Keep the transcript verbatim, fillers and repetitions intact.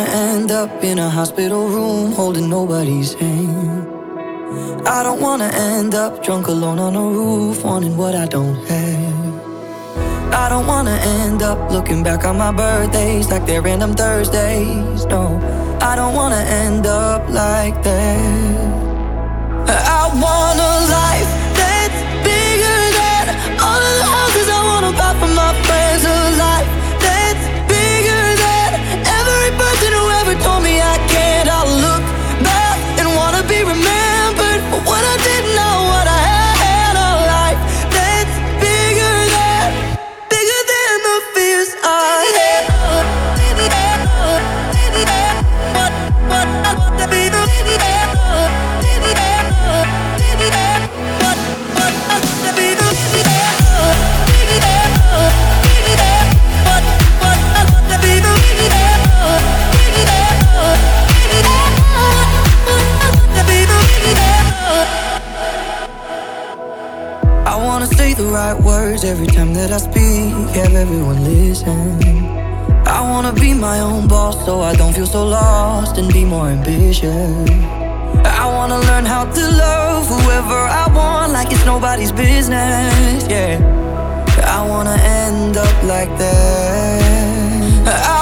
wanna end up in a hospital room holding nobody's hand. I don't wanna end up drunk alone on a roof wanting what I don't have. I don't wanna end up looking back on my birthdays like they're random Thursdays. No, I don't wanna end up like that. I want a life that's bigger than all of the houses I wanna buy for my friends. A life that's bigger than every person who ever told me I can't. I'll look back and wanna be remembered for what I did, not what I had. A life that's bigger than, bigger than the fears I had. What, what I want to be the I wanna say the right words every time that I speak, have everyone listen. I wanna be my own boss so I don't feel so lost and be more ambitious. I wanna learn how to love whoever I want like it's nobody's business, yeah. I wanna end up like that. I